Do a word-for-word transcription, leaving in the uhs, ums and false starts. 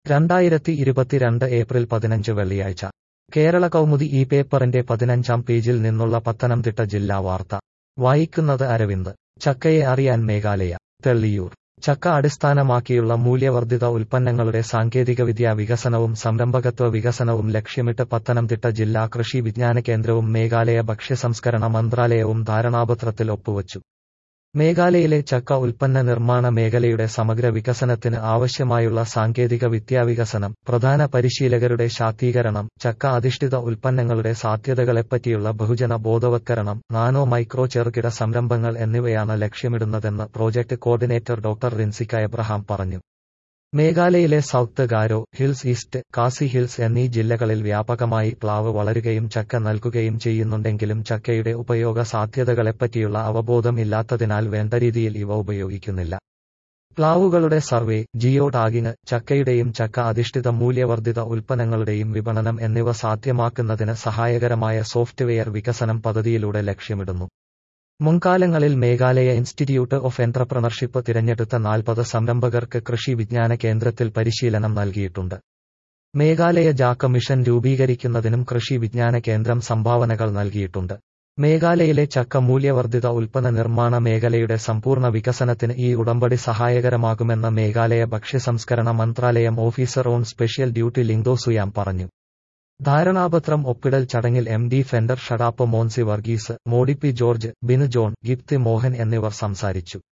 രണ്ടായിരത്തി ഇരുപത്തിരണ്ട് ഏപ്രിൽ പതിനഞ്ച് വെള്ളിയാഴ്ച കേരള കൗമുദി ഈ പേപ്പറിന്റെ പതിനഞ്ചാം പേജിൽ നിന്നുള്ള പത്തനംതിട്ട ജില്ലാ വാർത്ത വായിക്കുന്നത് അരവിന്ദ്. ചക്കയെ അറിയാൻ മേഘാലയ. തെള്ളിയൂർ. ചക്ക അടിസ്ഥാനമാക്കിയുള്ള മൂല്യവർദ്ധിത ഉൽപ്പന്നങ്ങളുടെ സാങ്കേതികവിദ്യാ വികസനവും സംരംഭകത്വ വികസനവും ലക്ഷ്യമിട്ട് പത്തനംതിട്ട ജില്ലാ കൃഷി വിജ്ഞാന കേന്ദ്രവും മേഘാലയ ഭക്ഷ്യസംസ്കരണ മന്ത്രാലയവും ധാരണാപത്രത്തിൽ ഒപ്പുവച്ചു. മേഘാലയയിലെ ചക്ക ഉൽപ്പന്ന നിർമ്മാണ മേഖലയുടെ സമഗ്ര വികസനത്തിന് ആവശ്യമായുള്ള സാങ്കേതിക വിദ്യാവികസനം, പ്രധാന പരിശീലകരുടെ ശാക്തീകരണം, ചക്ക അധിഷ്ഠിത ഉൽപ്പന്നങ്ങളുടെ സാധ്യതകളെപ്പറ്റിയുള്ള ബഹുജന ബോധവത്കരണം, നാനോ മൈക്രോ ചെറുകിട സംരംഭങ്ങൾ എന്നിവയാണ് ലക്ഷ്യമിടുന്നതെന്ന് project coordinator doctor Rinsika Abraham പറഞ്ഞു. മേഘാലയയിലെ South Garo Hills, East Khasi Hills എന്നീ ജില്ലകളിൽ വ്യാപകമായി പ്ലാവ് വളരുകയും ചക്ക നൽകുകയും ചെയ്യുന്നുണ്ടെങ്കിലും ചക്കയുടെ ഉപയോഗ സാധ്യതകളെപ്പറ്റിയുള്ള അവബോധം ഇല്ലാത്തതിനാൽ വേണ്ട രീതിയിൽ ഇവ ഉപയോഗിക്കുന്നില്ല. പ്ലാവുകളുടെ സർവേ, ജിയോ ടാഗിംഗ്, ചക്കയുടെയും ചക്ക അധിഷ്ഠിത മൂല്യവർദ്ധിത ഉൽപ്പന്നങ്ങളുടെയും വിപണനം എന്നിവ സാധ്യമാക്കുന്നതിന് സഹായകരമായ സോഫ്റ്റ്വെയർ വികസനം പദ്ധതിയിലൂടെ ലക്ഷ്യമിടുന്നു. മുൻകാലങ്ങളിൽ മേഘാലയ ഇൻസ്റ്റിറ്റ്യൂട്ട് ഓഫ് എന്റർപ്രണർഷിപ്പ് തിരഞ്ഞെടുത്ത നാൽപ്പത് സംരംഭകർക്ക് കൃഷി വിജ്ഞാന കേന്ദ്രത്തിൽ പരിശീലനം നൽകിയിട്ടുണ്ട്. മേഘാലയ ജാക്ക മിഷൻ രൂപീകരിക്കുന്നതിനും കൃഷി വിജ്ഞാന കേന്ദ്രം സംഭാവനകൾ നൽകിയിട്ടുണ്ട്. മേഘാലയയിലെ ചക്ക മൂല്യവർദ്ധിത ഉൽപ്പന്ന നിർമ്മാണ മേഖലയുടെ സമ്പൂർണ്ണ വികസനത്തിന് ഈ ഉടമ്പടി സഹായകരമാകുമെന്ന് മേഘാലയ ഭക്ഷ്യസംസ്കരണ മന്ത്രാലയം officer on special duty Lingo Suiam പറഞ്ഞു. ധാരണാപത്രം ഒപ്പിടൽ ചടങ്ങിൽ എം ഡി ഫെൻഡർ ഷഡാപ്പ് മോൻസി വർഗീസ്, മോഡി പി ജോർജ്, ബിനു ജോൺ, ഗിപ്തി മോഹൻ എന്നിവർ സംസാരിച്ചു.